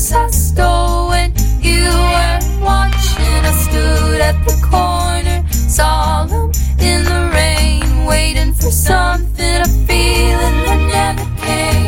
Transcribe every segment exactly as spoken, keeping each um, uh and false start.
looks I stole when you weren't watching. I stood at the corner, solemn in the rain, waiting for something, a feeling that never came.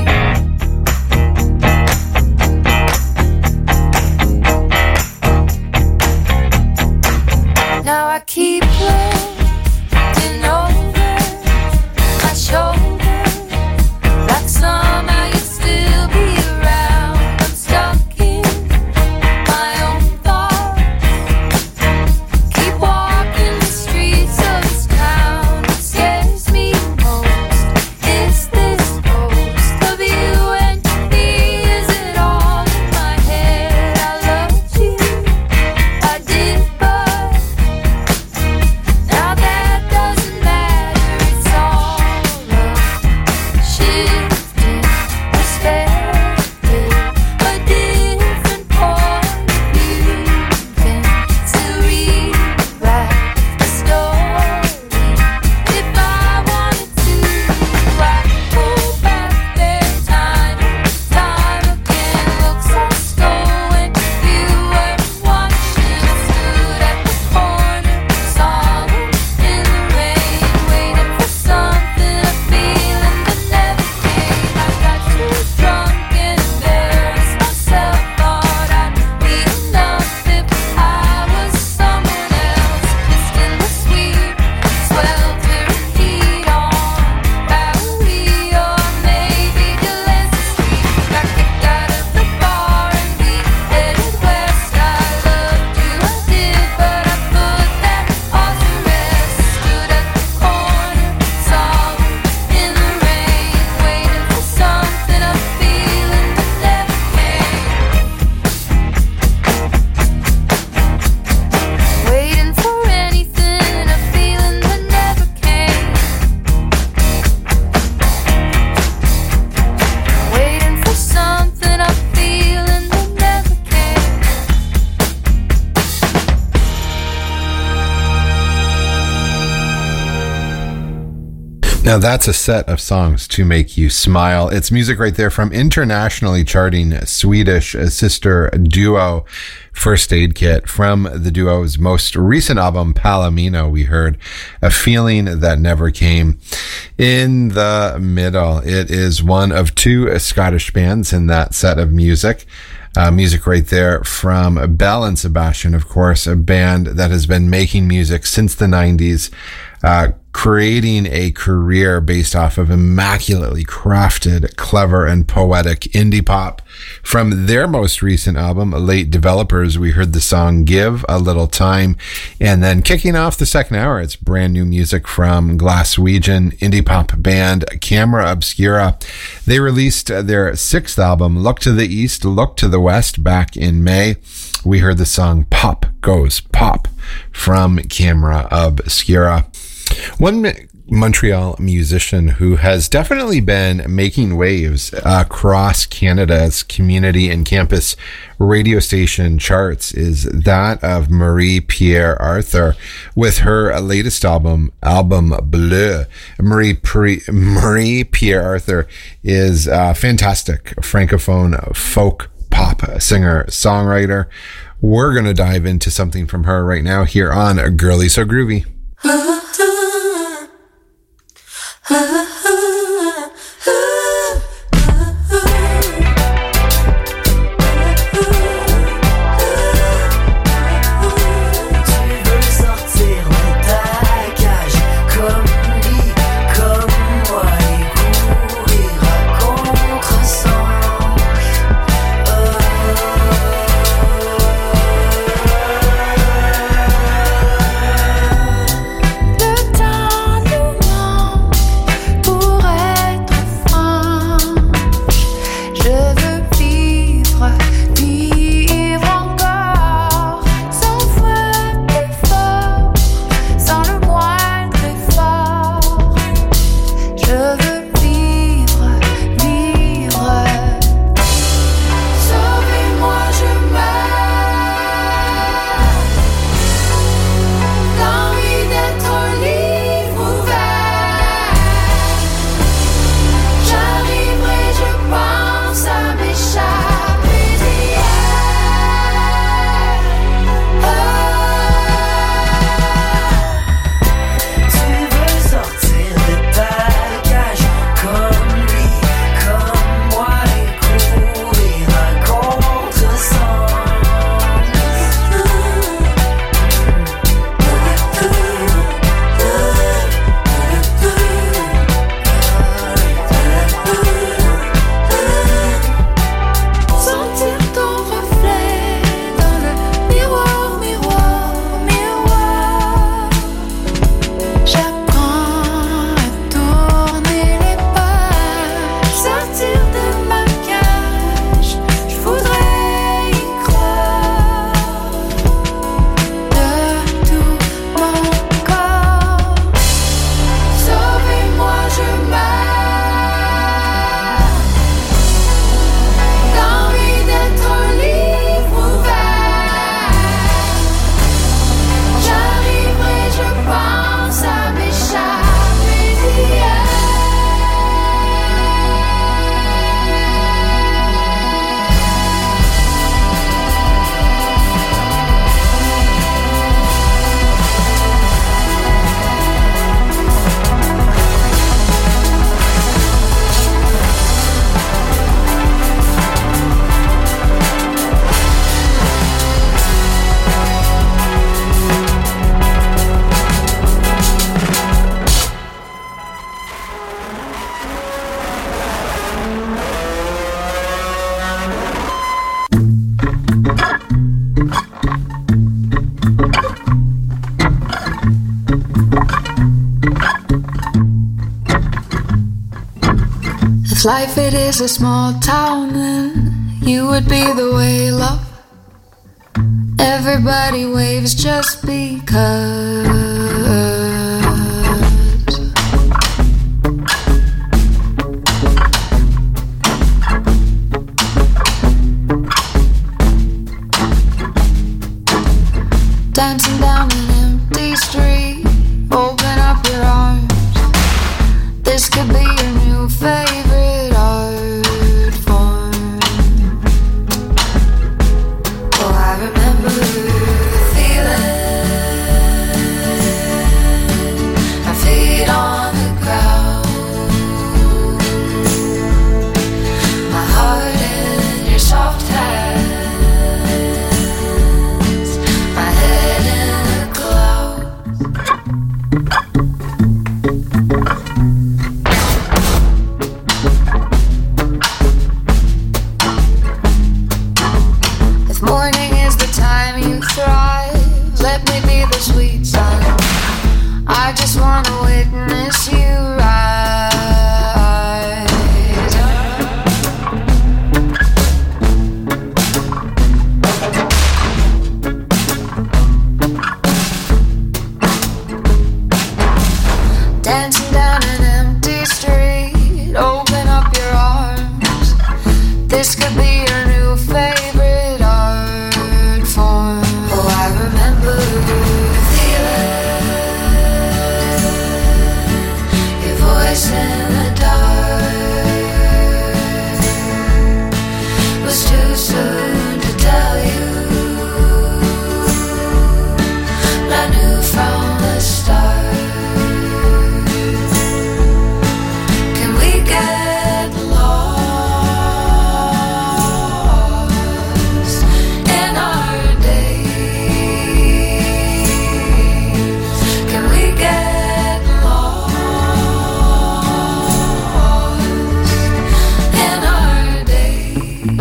Now I keep looking over my shoulder, like somehow you'd still be around. I'm stuck in my own thoughts, keep walking the streets of this town. What scares me most is this ghost of you and me. Is it all in my head? I loved you, I did, but now that doesn't matter. It's all a shifting perspective, a different point of view can still rewrite the story. If I wanted to, I could go back there time and time again. Looks I stole when you were watching. I stood at the corner, solemn in the rain, waiting for something, a feeling that never came. I got too drunk and embarrassed myself. Thought I'd be enough if I was someone else. Kissed in the sweet sweltering heat on Bowery or maybe Delancey Street. Got kicked out of the bar and we headed west. I loved you, I did, but I put that all to rest. Stood at the corner, solemn in the rain, waiting for something, a feeling that never came. Waiting for anything, a feeling that never came. Waiting for something, a feeling that never came. Now that's a set of songs to make you smile. It's music right there from internationally charting Swedish sister duo First Aid Kit. From the duo's most recent album, Palomino, we heard A Feeling That Never Came. In the middle, it is one of two Scottish bands in that set of music. Uh, music right there from Belle and Sebastian, of course, a band that has been making music since the nineties, uh, creating a career based off of immaculately crafted, clever, and poetic indie pop. From their most recent album, Late Developers, we heard the song Give a Little Time. And then kicking off the second hour, it's brand new music from Glaswegian indie pop band Camera Obscura. They released their sixth album, Look to the East, Look to the West, back in May. We heard the song Pop Goes Pop from Camera Obscura. One Montreal musician who has definitely been making waves across Canada's community and campus radio station charts is that of Marie-Pierre Arthur with her latest album, Album Bleu. Marie Pre- Marie-Pierre Arthur is a fantastic francophone folk pop singer, songwriter. We're going to dive into something from her right now here on Girly So Groovy. If life it is a small town, then you would be the way, love. Everybody waves just because. Dancing down an empty street, open up your arms. This could be your new favorite art form. Oh, I remember the feeling. Our feet on the ground. My heart in your soft hands. My head in the clouds. If morning is the time you thrive, let me be the sweet sun. I just wanna witness you rise dancing down an empty street, open up your arms. This could be your new favorite art form. Oh, I remember the feeling. Your voice in the dark was too soon to tell you, but I knew from the start. Can we get lost in our days? Can we get lost in our days?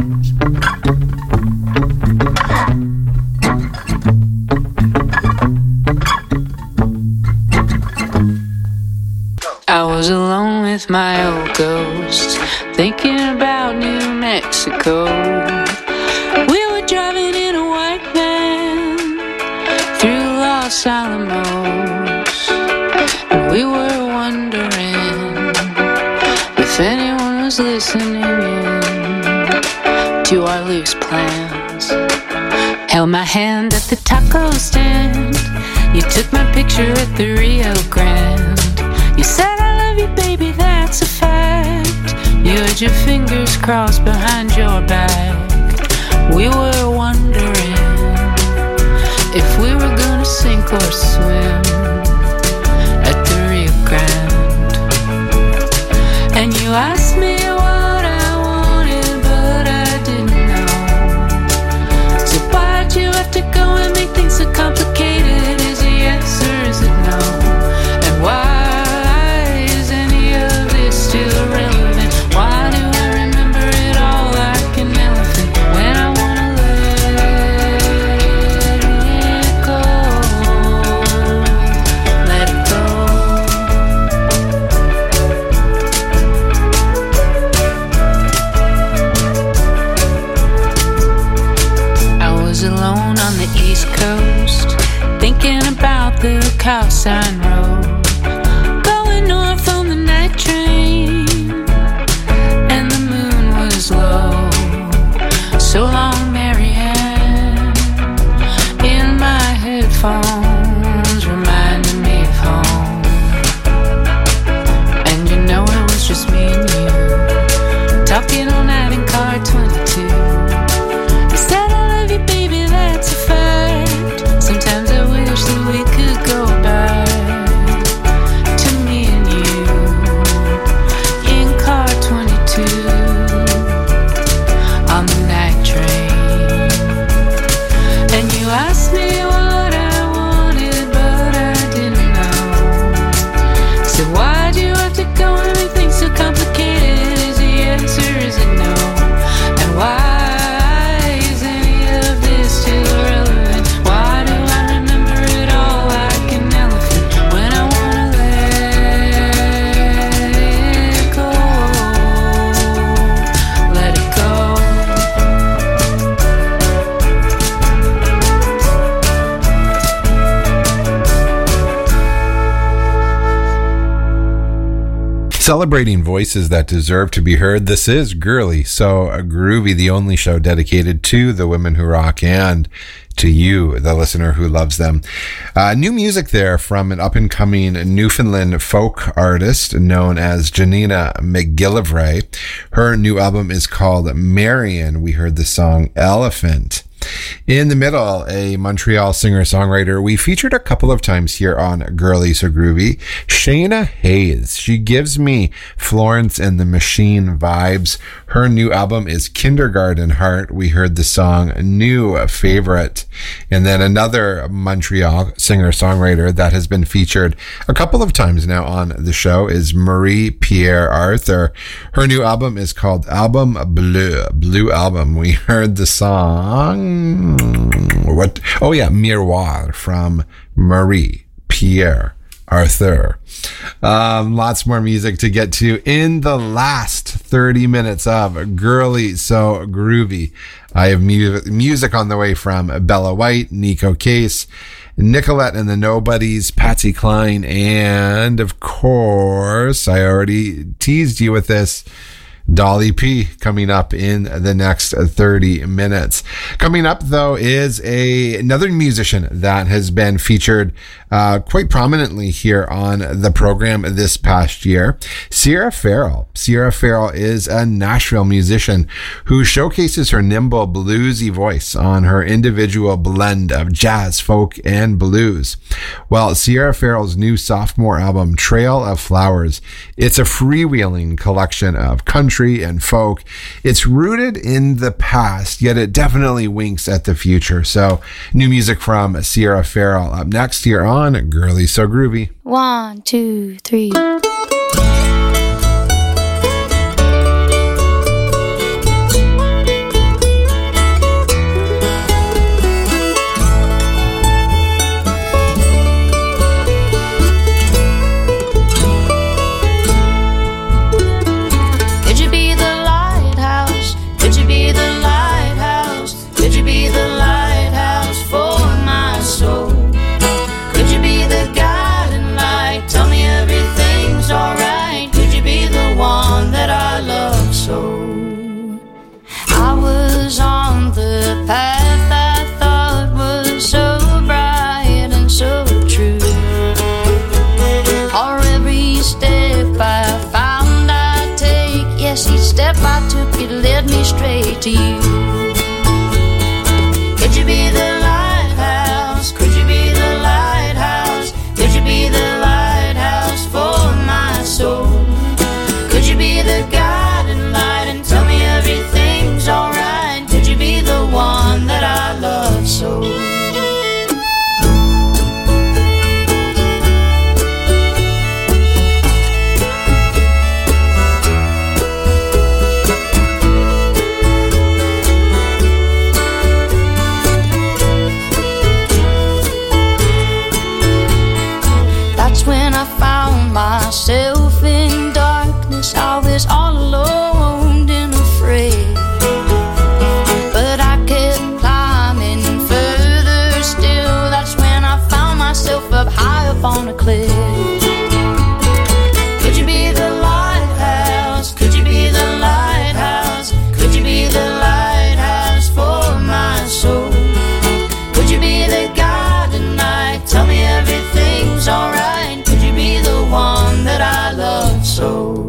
I was alone with my old ghost, thinking about New Mexico. We were driving in a white van through Los Alamos, and we were wondering if anyone was listening in to our loose plans. Held my hand at the taco stand. You took my picture at the Rio Grande. You said I love you, baby, that's a fact. You had your fingers crossed behind your back. We were wondering if we were gonna sink or swim at the Rio Grande. And you asked me what I wanted, but I didn't know. So why'd you have to go and make things so complicated? Is it yes or is it no? And why still relevant? Why do I remember it all like an elephant when I wanna let it go? Let it go. I was alone on the East Coast, thinking about the Cowsign Road, going north on the night train, and the moon was low. So long, Marianne, in my headphones, reminding me of home. And you know it was just me and you, talking all night in car twenty-two. You said I love you, baby, that's a fact. Sometimes I wish that we could go back. Celebrating voices that deserve to be heard, this is Girly So Groovy, the only show dedicated to the women who rock and to you, the listener who loves them. Uh, new music there from an up-and-coming Newfoundland folk artist known as Janina McGillivray. Her new album is called Marion. We heard the song Elephant. In the middle, a Montreal singer-songwriter we featured a couple of times here on Girly So Groovy, Shayna Hayes. She gives me Florence and the Machine vibes. Her new album is Kindergarten Heart. We heard the song New Favorite. And then another Montreal singer-songwriter that has been featured a couple of times now on the show is Marie-Pierre Arthur. Her new album is called Album Bleu, Blue Album. We heard the song What? Oh yeah, Miroir from Marie-Pierre Arthur. Um, lots more music to get to in the last thirty minutes of Girly So Groovy. I have mu- music on the way from Bella White, Nico Case, Nicolette and the Nobodies, Patsy Cline, and of course, I already teased you with this, Dolly P coming up in the next thirty minutes. Coming up, though, is a another musician that has been featured uh, quite prominently here on the program this past year. Sierra Farrell. Sierra Farrell is a Nashville musician who showcases her nimble bluesy voice on her individual blend of jazz, folk, and blues. Well, Sierra Farrell's new sophomore album, Trail of Flowers, it's a freewheeling collection of country and folk. It's rooted in the past, yet it definitely winks at the future. So, new music from Sierra Farrell up next here on Girly So Groovy. One, two, three. Path I thought was so bright and so true. For every step I found I take, yes, each step I took, it led me straight to you. Could you be the lighthouse? Could you be the lighthouse? Could you be the lighthouse for my soul? Could you be the guiding light and tell me everything's alright? Could you be the one that I love so? That's when I found myself in darkness. I was all alone and afraid. Up high up on a cliff. Could you be the lighthouse? Could you be the lighthouse? Could you be the lighthouse for my soul? Could you be the guiding light? Tell me everything's alright. Could you be the one that I love so?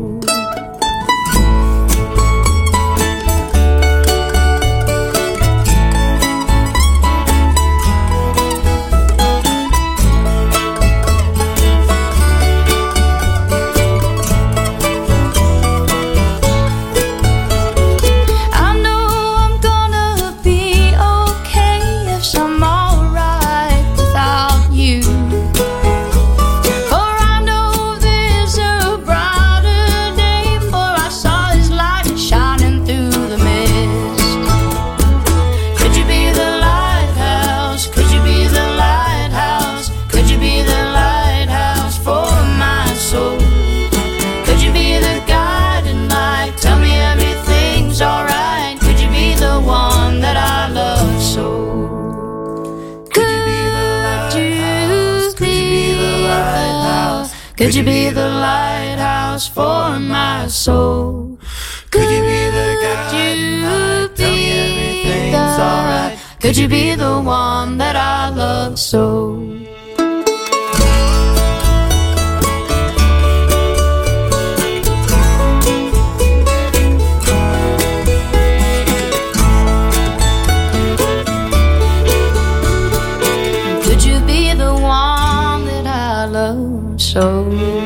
Could you be the lighthouse? lighthouse for my soul. Could you be the guy tonight? Tell me everything's alright. Could you be the one that I love so? Could you be the one that I love so?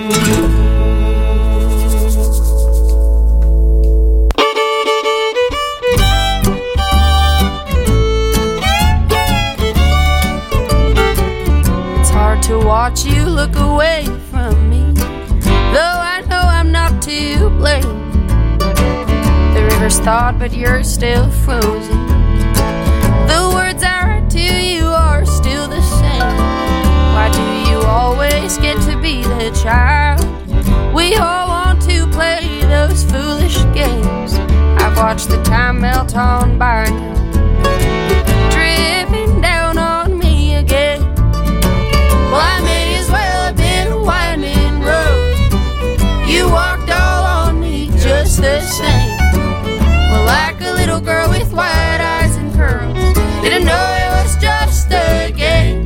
To watch you look away from me, though I know I'm not to blame. The river's thawed, but you're still frozen. The words I write to you are still the same. Why do you always get to be the child? We all want to play those foolish games. I've watched the time melt on by now, dripping down on me again. Well, I may as well have been a winding road. You walked all on me just the same. Well, like a little girl with white eyes and curls, didn't know it was just a game.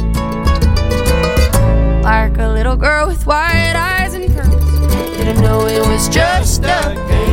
Like a little girl with white eyes and curls, didn't know it was just a game.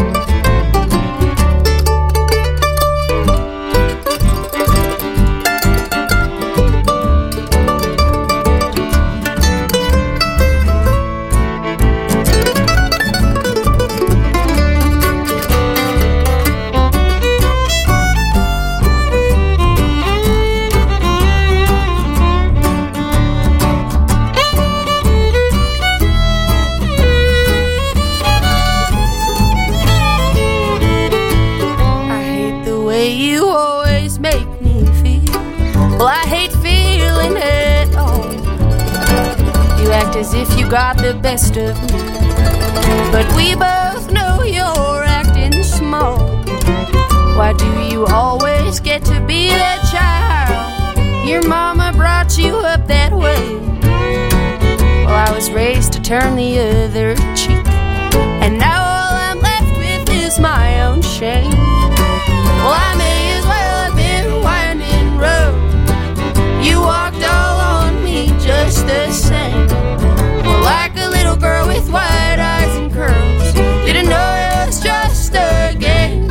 As if you got the best of me, but we both know you're acting small. Why do you always get to be the child? Your mama brought you up that way. Well, I was raised to turn the other cheek, and now all I'm left with is my own shame. Well, I may as well have been a winding road. You walked all on me just the same. Like a little girl with white eyes and curls, didn't know it was just a game.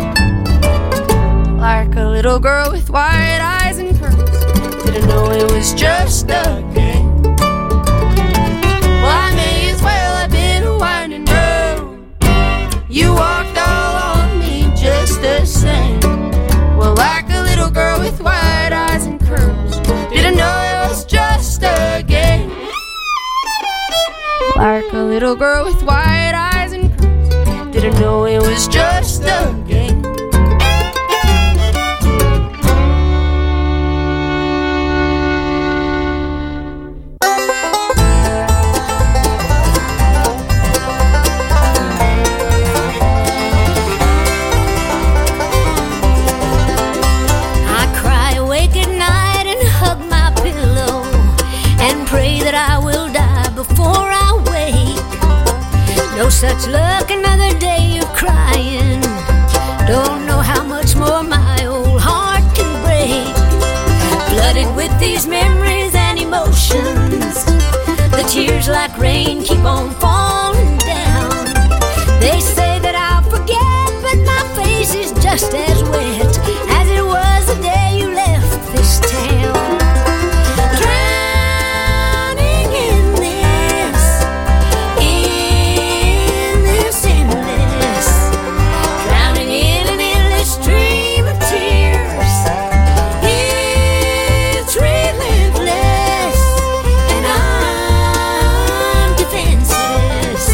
Like a little girl with white eyes and curls, didn't know it was just a game. Well, I may as well have been a winding road. You walked all on me just the same. Well, like a little girl with white eyes and curls, didn't know it was just a game. Like a little girl with white eyes and curls, didn't know it was just a game. I cry awake at night and hug my pillow and pray that I will die before I no such luck, another day of crying. Don't know how much more my old heart can break. Flooded with these memories and emotions, the tears like rain keep on falling down. They say that I'll forget, but my face is just as wet as it was the day you left this town. Defenseless.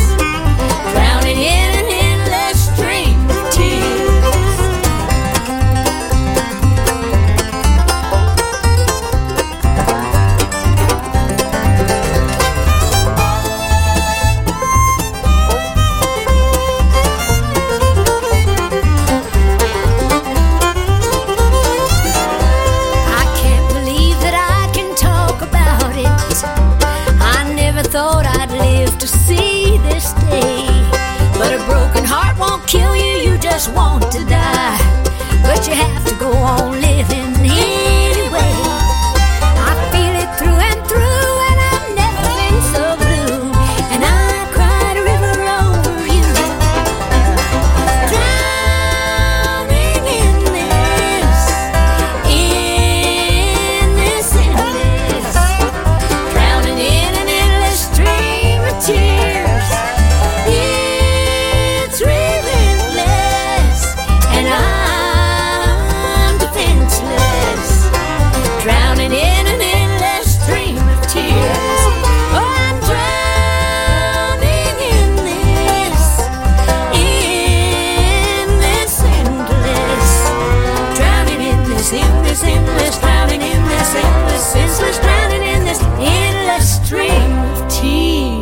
just want to die, but you have to go on living anyway. I feel it through and through, and I've never been so blue, and I cried a river over you. Drowning in this, in this endless, drowning in an endless stream of tears. It's relentless, and I'm defenseless, drowning in an endless stream of tears. Oh, I'm drowning in this, in this endless, drowning in this, in this endless, drowning in this endless, senseless, drowning in this endless stream of tears.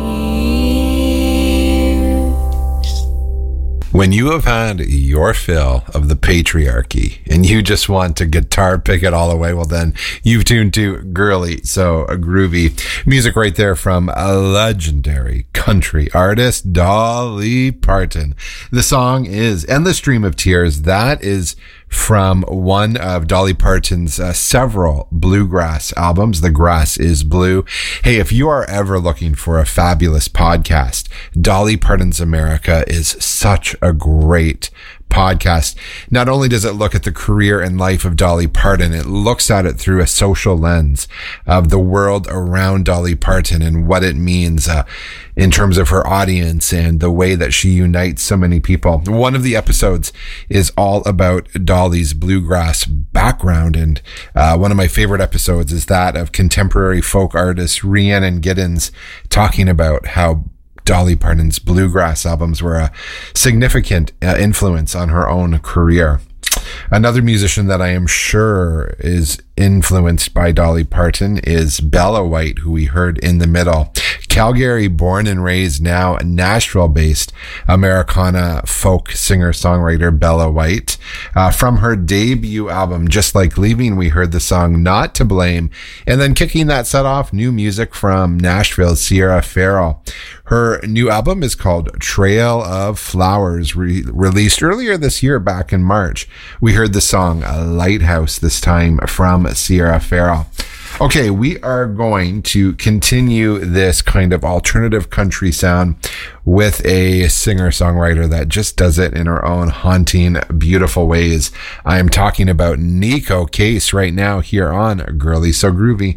When you have had your fill of the patriarchy and you just want to guitar pick it all away, well then you've tuned to Girly So Groovy. Music right there from a legendary country artist, Dolly Parton. The song is Endless Stream of Tears. That is from one of Dolly Parton's uh, several bluegrass albums, The Grass is Blue. Hey, if you are ever looking for a fabulous podcast, Dolly Parton's America is such a great podcast. Not only does it look at the career and life of Dolly Parton, it looks at it through a social lens of the world around Dolly Parton and what it means uh, in terms of her audience and the way that she unites so many people. One of the episodes is all about Dolly's bluegrass background, and uh, one of my favorite episodes is that of contemporary folk artist Rhiannon Giddens talking about how Dolly Parton's bluegrass albums were a significant uh, influence on her own career. Another musician that I am sure is influenced by Dolly Parton is Bella White, who we heard in the middle. Calgary born and raised, now Nashville based Americana folk singer-songwriter Bella White. Uh, from her debut album, Just Like Leaving, we heard the song Not to Blame. And then kicking that set off, new music from Nashville's Sierra Farrell. Her new album is called Trail of Flowers, re- released earlier this year back in March. We heard the song Lighthouse, this time from Sierra Farrell. Okay, we are going to continue this kind of alternative country sound with a singer-songwriter that just does it in her own haunting, beautiful ways. I am talking about Neko Case right now here on Girly So Groovy.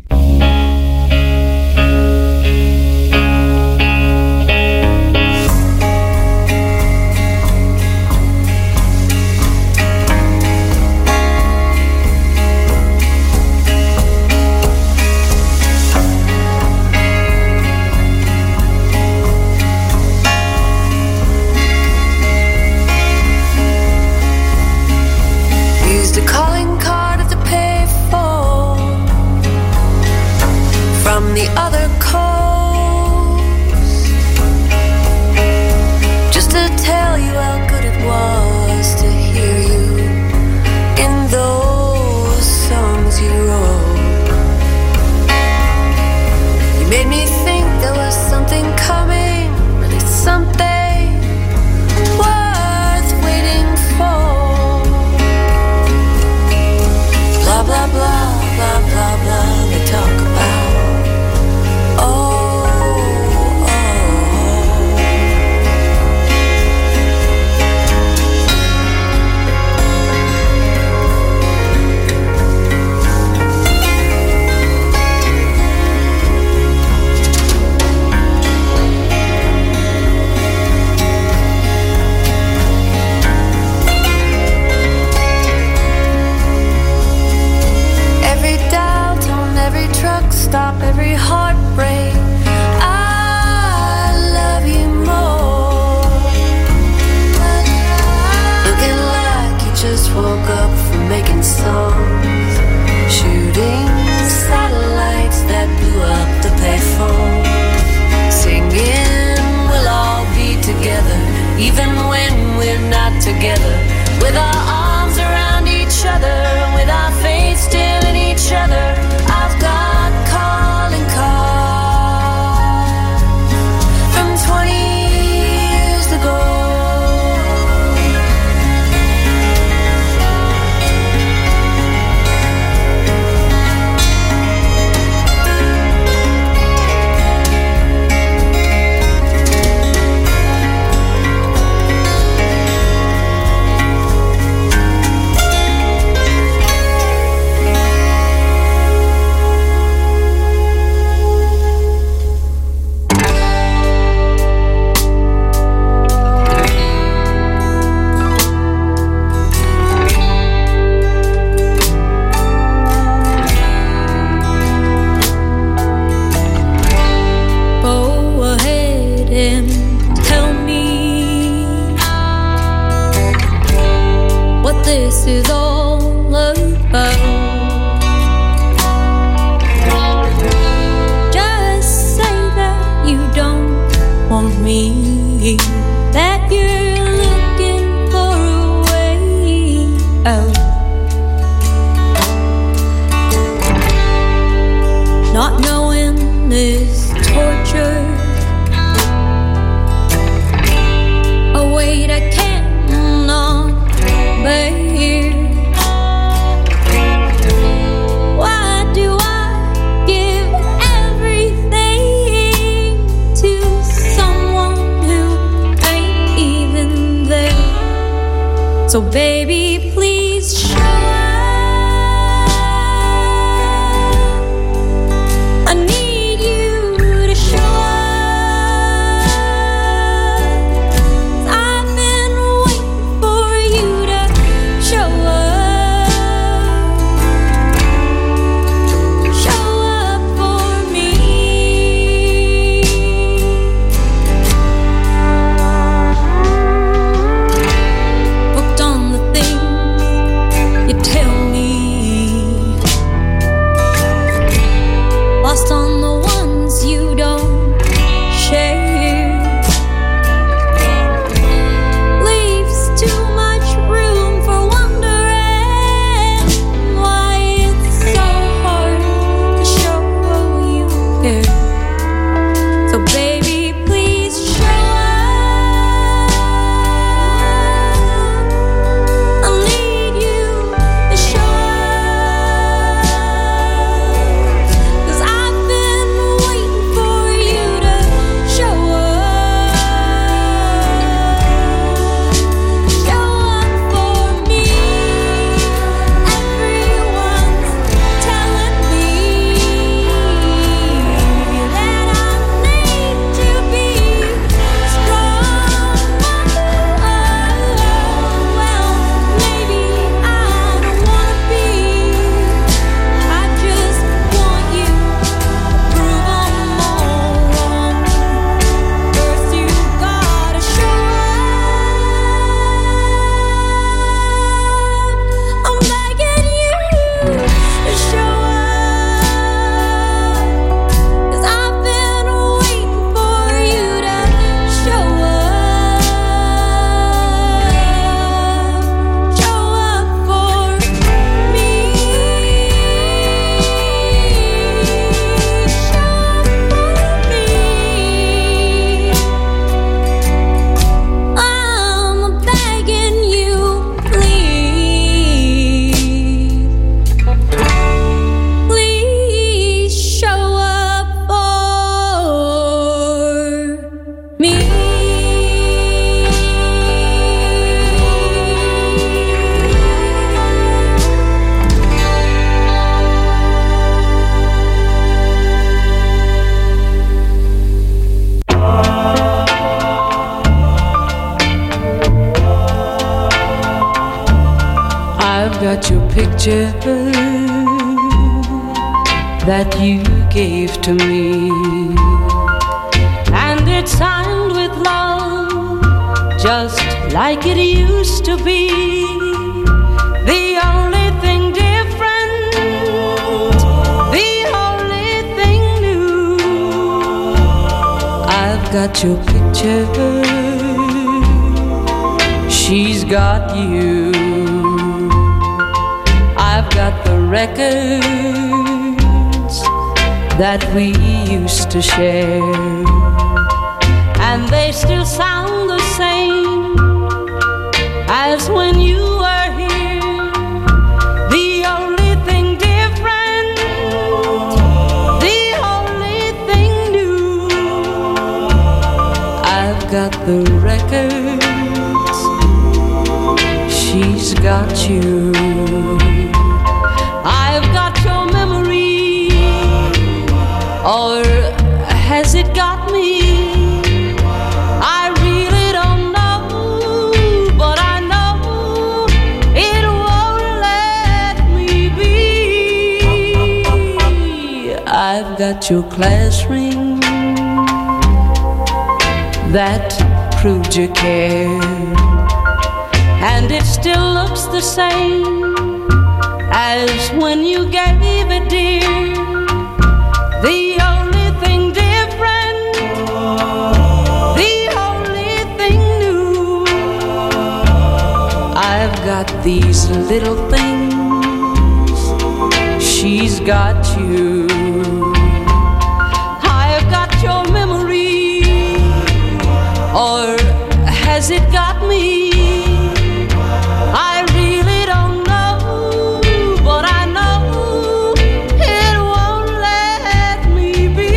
Used a calling card at the payphone from the other coast, just to tell you how good it was to hear you in those songs you wrote. You made me think there was something coming, really something worth waiting for. Blah, blah, blah, blah, blah, blah, they talk about. Oh, oh, every doubt on every truck stop, every heartbreak, I love you more. Looking like you just woke up from making songs, shooting satellites that blew up the payphone, singing we'll all be together even when we're not together, with our arms around each other, with our faith still in each other. I've got calling cards from twenty years ago. So baby, please show up. I need you to show up. I've been waiting for you to show up. Show up for me. Booked on the things you tell me, lost on the ones you don't share. Leaves too much room for wondering why it's so hard to show you care. So baby, please show up. I need you to show up. 'Cause I've been waiting for you to show up. Show up for me. Everyone's telling me that I need to be strong. Well, maybe I don't wanna be. I just want you to prove I'm all wrong. First you gotta show up. I'm begging you to show up. 'Cause I've been waiting for you to show up. Show up for me. Show up for me. I'm begging you, please. Please show up for me. I've got your picture that you gave to me, and it's signed with love, just like it used to be. The only thing different, the only thing new. I've got your picture, she's got you. I've got the records that we used to share, and they still sound the same as when you were here. The only thing different, the only thing new. I've got the records, she's got you. I've got your memory, or has it got me? I really don't know, but I know it won't let me be. I've got your class ring that proved you cared, and it still looks the same as when you gave it, dear. The only thing different, the only thing new. I've got these little things, she's got you. I've got your memory, or has it got me? I really don't know, but I know it won't let me be.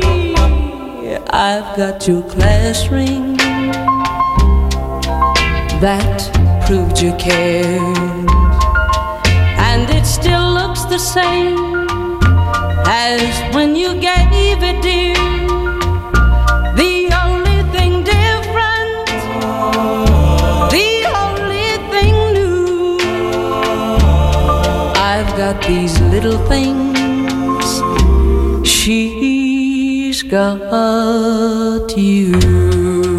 I've got your class ring that proved you cared. And it still looks the same as when you gave it, dear. The only thing different, the only thing new, I've got these little things, she's got you.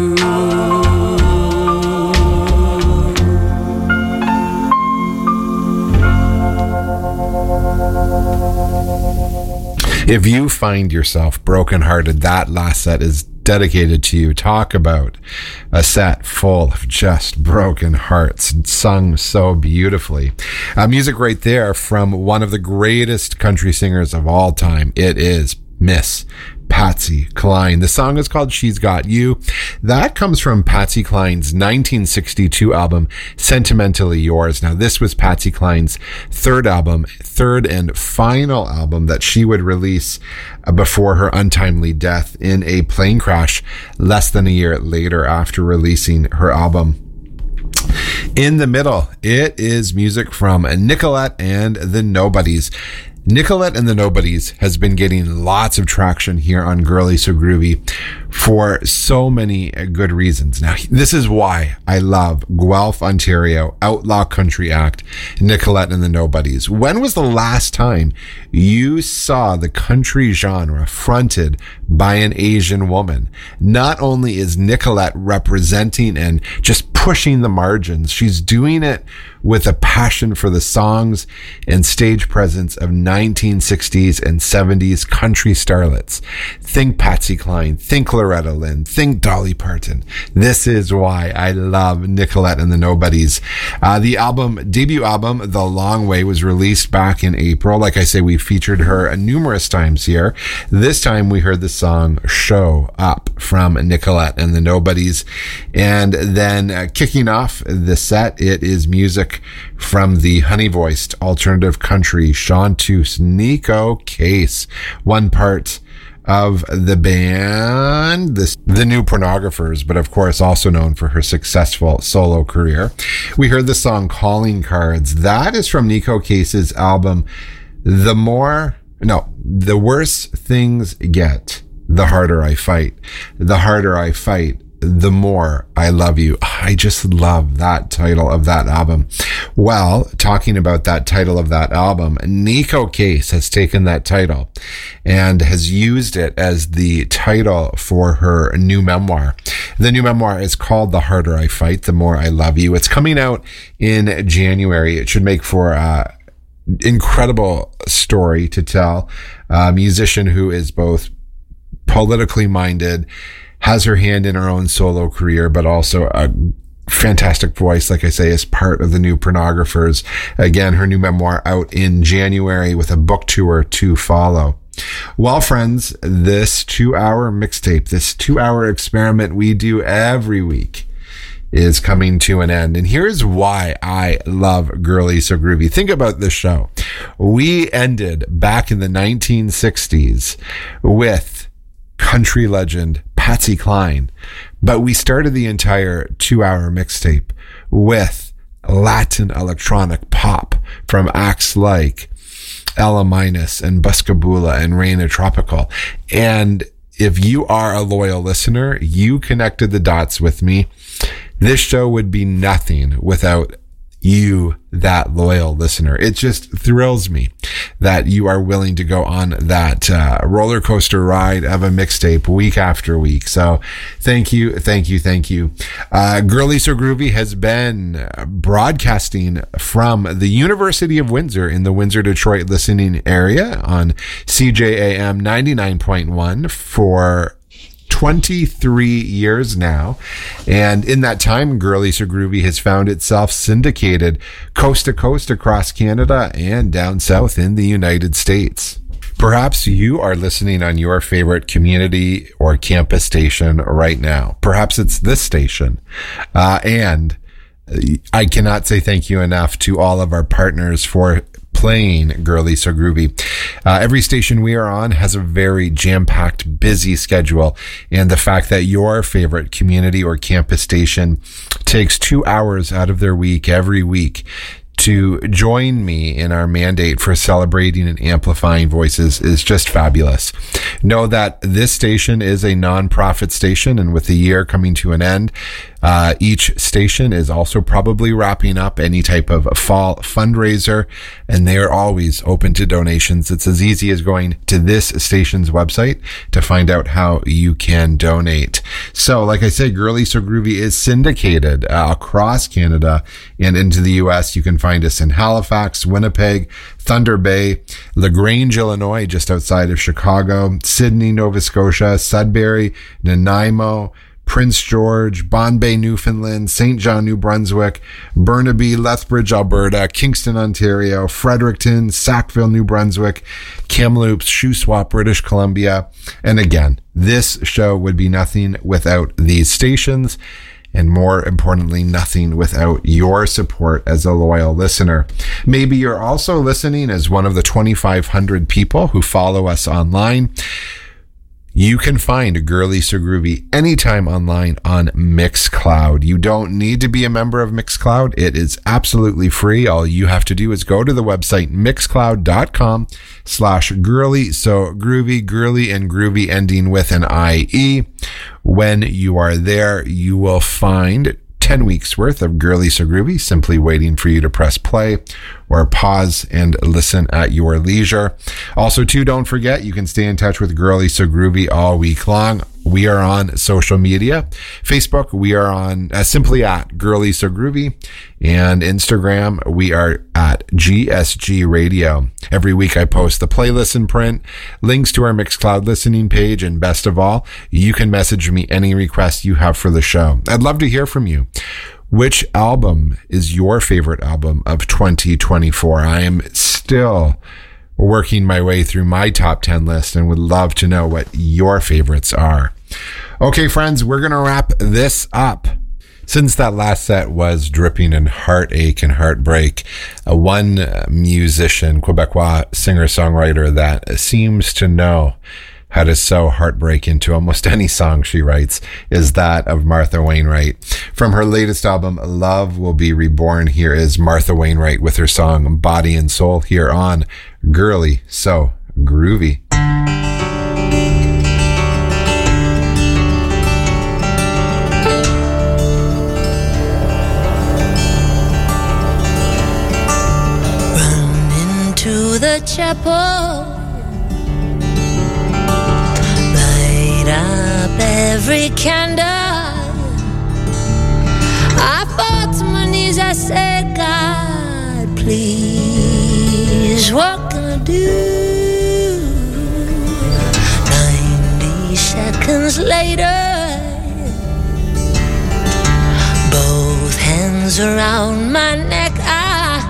If you find yourself brokenhearted, that last set is dedicated to you. Talk about a set full of just broken hearts, sung so beautifully. Uh, music right there from one of the greatest country singers of all time. It is Miss Patsy Cline. The song is called She's Got You. That comes from Patsy Cline's nineteen sixty-two album, Sentimentally Yours. Now, this was Patsy Cline's third album, third and final album that she would release before her untimely death in a plane crash less than a year later after releasing her album. In the middle, it is music from Nicolette and the Nobodies. Nicolette and the Nobodies has been getting lots of traction here on Girly So Groovy for so many good reasons. Now, this is why I love Guelph, Ontario, outlaw country act, Nicolette and the Nobodies. When was the last time you saw the country genre fronted by an Asian woman? Not only is Nicolette representing and just pushing the margins, she's doing it with a passion for the songs and stage presence of nineteen sixties and seventies country starlets. Think Patsy Cline, think Loretta Lynn, think Dolly Parton. This is why I love Nicolette and the Nobodies. Uh, the album, debut album, The Long Way, was released back in April. Like I say, we featured her numerous times here. This time we heard the song Show Up from Nicolette and the Nobodies. And then uh, kicking off the set, it is music from the honey-voiced alternative country chanteuse Neko Case, one part of the band, the, the New Pornographers, but of course also known for her successful solo career. We heard the song Calling Cards. That is from Neko Case's album, The More, no, The Worse Things Get, The Harder I Fight. The Harder I Fight, The More I Love You. I just love that title of that album. Well, talking about that title of that album, Neko Case has taken that title and has used it as the title for her new memoir. The new memoir is called The Harder I Fight, The More I Love You. It's coming out in January. It should make for a incredible story to tell. A musician who is both politically minded, has her hand in her own solo career, but also a fantastic voice, like I say, is part of the New Pornographers. Again, her new memoir out in January with a book tour to follow. Well, friends, this two-hour mixtape, this two-hour experiment we do every week is coming to an end. And here's why I love Girly So Groovy. Think about this show. We ended back in the nineteen sixties with country legend Patsy Cline, but we started the entire two-hour mixtape with Latin electronic pop from acts like Ella Minus and Buscabula and Reina Tropical. And if you are a loyal listener, you connected the dots with me. This show would be nothing without you, that loyal listener. It just thrills me that you are willing to go on that uh, roller coaster ride of a mixtape week after week. So thank you, thank you, thank you. Uh, Girly So Groovy has been broadcasting from the University of Windsor in the Windsor, Detroit listening area on C J A M ninety-nine point one for twenty-three years now. And in that time, Girly So Groovy has found itself syndicated coast to coast across Canada and down south in the United States. Perhaps you are listening on your favorite community or campus station right now. Perhaps it's this station. Uh, and I cannot say thank you enough to all of our partners for playing Girly So Groovy. Uh, every station we are on has a very jam-packed, busy schedule, and the fact that your favorite community or campus station takes two hours out of their week every week to join me in our mandate for celebrating and amplifying voices is just fabulous. Know that this station is a non-profit station, and with the year coming to an end, uh, each station is also probably wrapping up any type of fall fundraiser, and they are always open to donations. It's as easy as going to this station's website to find out how you can donate. So, like I say, Girly So Groovy is syndicated uh, across Canada and into the U S. You can find us in Halifax, Winnipeg, Thunder Bay, LaGrange, Illinois, just outside of Chicago, Sydney, Nova Scotia, Sudbury, Nanaimo, Prince George, Bombay, Newfoundland, Saint John, New Brunswick, Burnaby, Lethbridge, Alberta, Kingston, Ontario, Fredericton, Sackville, New Brunswick, Kamloops, Shuswap, British Columbia. And again, this show would be nothing without these stations, and more importantly, nothing without your support as a loyal listener. Maybe you're also listening as one of the twenty-five hundred people who follow us online. You can find Girly So Groovy anytime online on Mixcloud. You don't need to be a member of Mixcloud. It is absolutely free. All you have to do is go to the website mixcloud.com slash girly. So groovy, girly, and groovy ending with an I E. When you are there, you will find ten weeks worth of Girly So Groovy, simply waiting for you to press play or pause and listen at your leisure. Also, too, don't forget, you can stay in touch with Girly So Groovy all week long. We are on social media. Facebook, we are on uh, simply at Girly So Groovy, and Instagram, we are at G S G Radio. Every week I post the playlist in print, links to our Mixcloud listening page, and best of all, you can message me any requests you have for the show. I'd love to hear from you. Which album is your favorite album of twenty twenty-four? I am still working my way through my top ten list and would love to know what your favorites are. Okay, friends, we're going to wrap this up. Since that last set was dripping in heartache and heartbreak, uh, one musician, Quebecois singer-songwriter that seems to know how to sew heartbreak into almost any song she writes is that of Martha Wainwright. From her latest album, Love Will Be Reborn, here is Martha Wainwright with her song Body and Soul here on Girly So Groovy. Run into the chapel, up every candle. I fell to my knees, I said, God, please, what can I do? Ninety seconds later, both hands around my neck, I,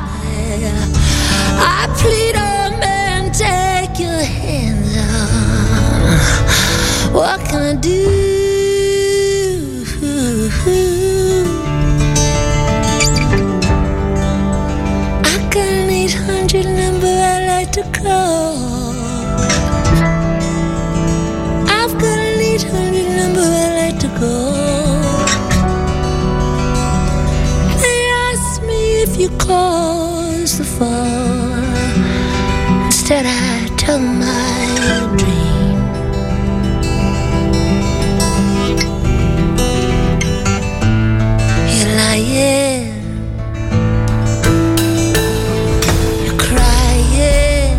I plead, oh man, take your hands off. What can I do? I got an eight hundred number I like to call. I've got an eight hundred number I like to call. They ask me if you caused the fall. Instead I tell them I dream. Lying, you're crying.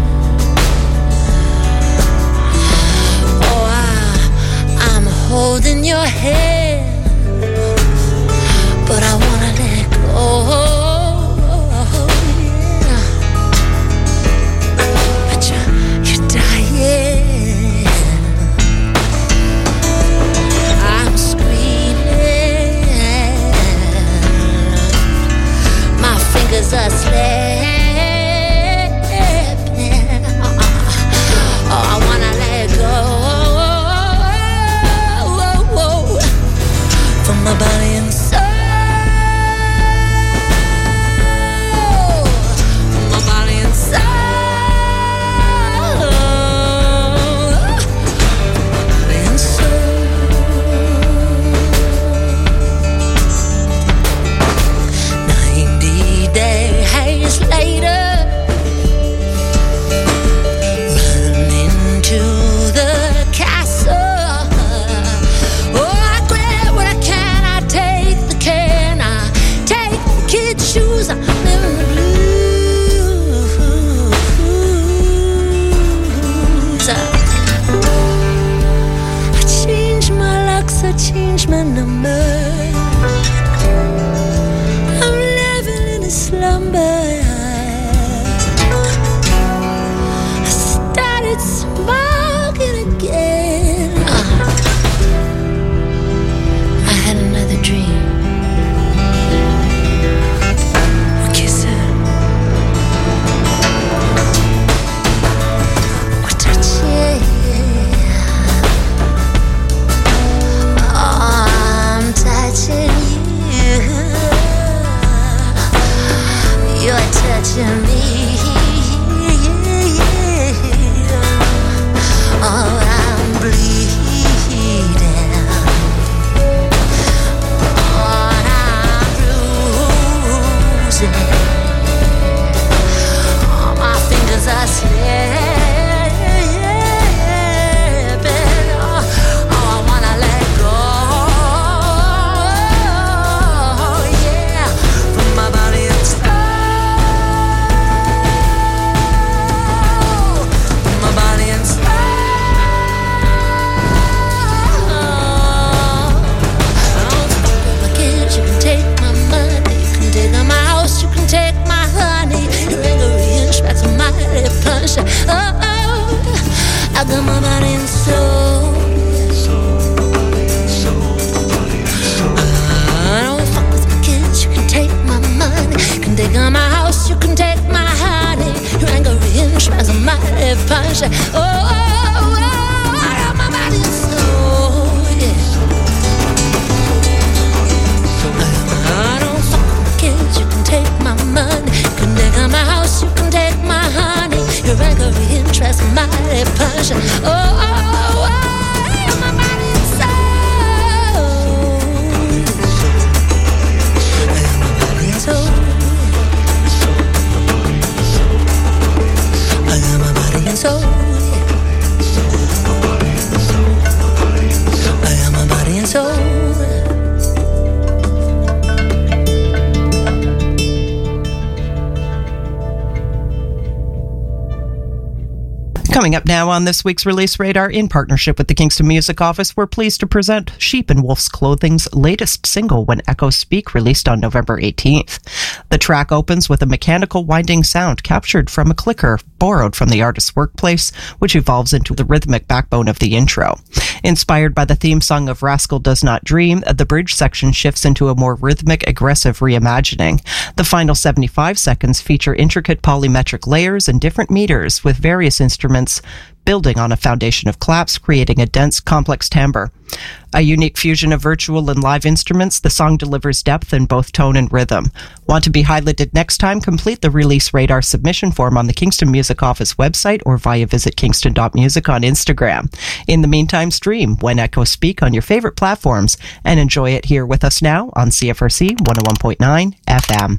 Oh, I, I'm holding your hand, but I wanna let go. Yeah. But you're, you're dying. killing me. Oh, I'm bleeding. Oh, I'm bruising. Oh, my fingers are slipping. Oh, oh, I wanna let go. Yeah, from my body and soul. From my body and soul. Don't fuck with my kids. You can take my money. You can take my house. You can take my honey. Your angry and strikes a mighty punch. Oh, oh, I got my body and soul. I don't fuck with my kids. You can take my money. You can take my house. You can take my honey. Your angry and strikes a mighty punch. Oh, oh, oh, I got my body and soul. Yeah. I don't fuck with my kids. You can take my money. You can take my house. You can take my honey. Your angry interest, mighty punch. Oh, oh, oh, I got my body and soul. I got my body and soul. I got my body and soul. I got my body and soul. Coming up now on this week's Release Radar, in partnership with the Kingston Music Office, we're pleased to present Sheep and Wolf's Clothing's latest single, When Echoes Speak, released on November eighteenth. The track opens with a mechanical winding sound captured from a clicker borrowed from the artist's workplace, which evolves into the rhythmic backbone of the intro. Inspired by the theme song of Rascal Does Not Dream, the bridge section shifts into a more rhythmic, aggressive reimagining. The final seventy-five seconds feature intricate polymetric layers and different meters with various instruments building on a foundation of claps, creating a dense, complex timbre. A unique fusion of virtual and live instruments, the song delivers depth in both tone and rhythm. Want to be highlighted next time? Complete the Release Radar submission form on the Kingston Music Office website or via visit kingston dot music on Instagram. In the meantime, stream When Echoes Speak on your favorite platforms and enjoy it here with us now on C F R C one oh one point nine F M.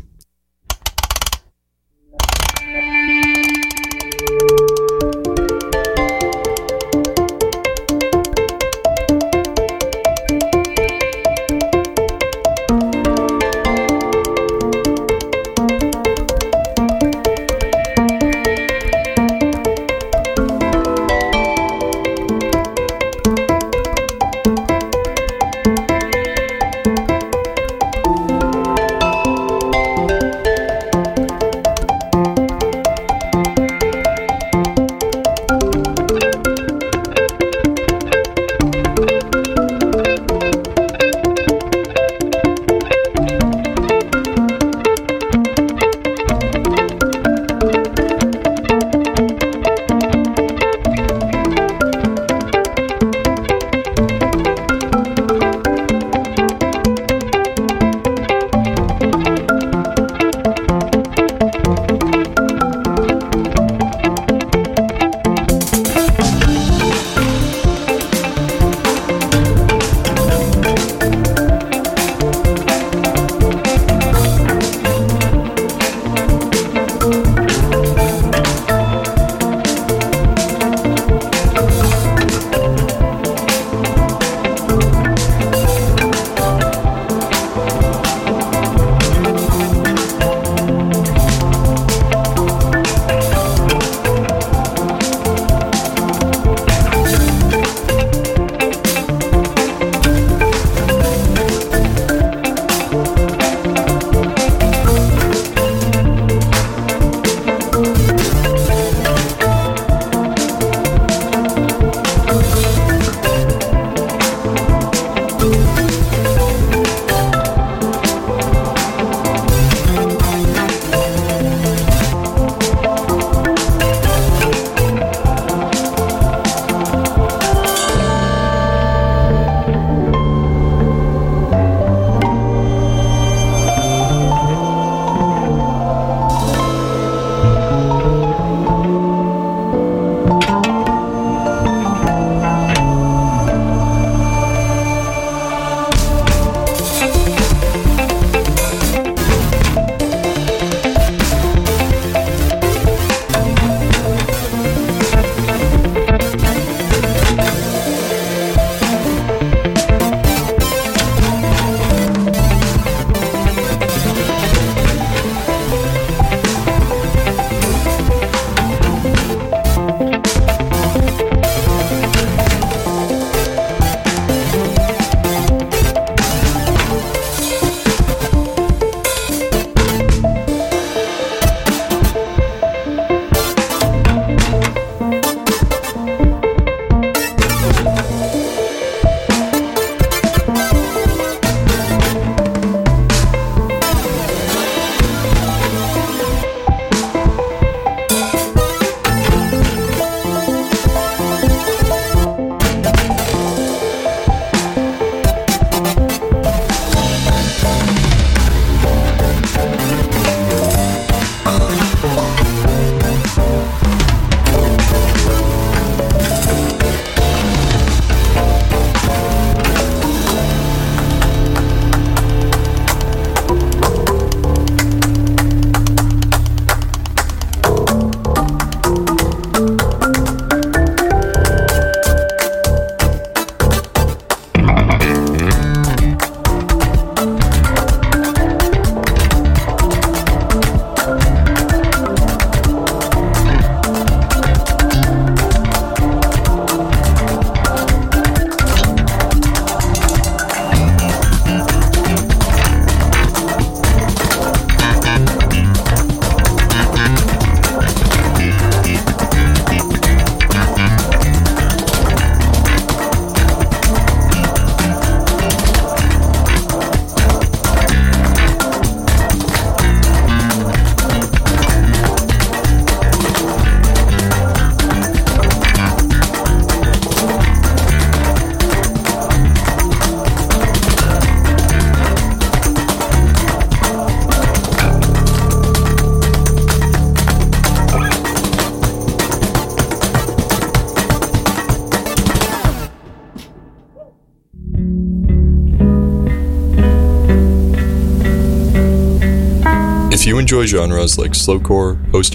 enjoy genres like slowcore, post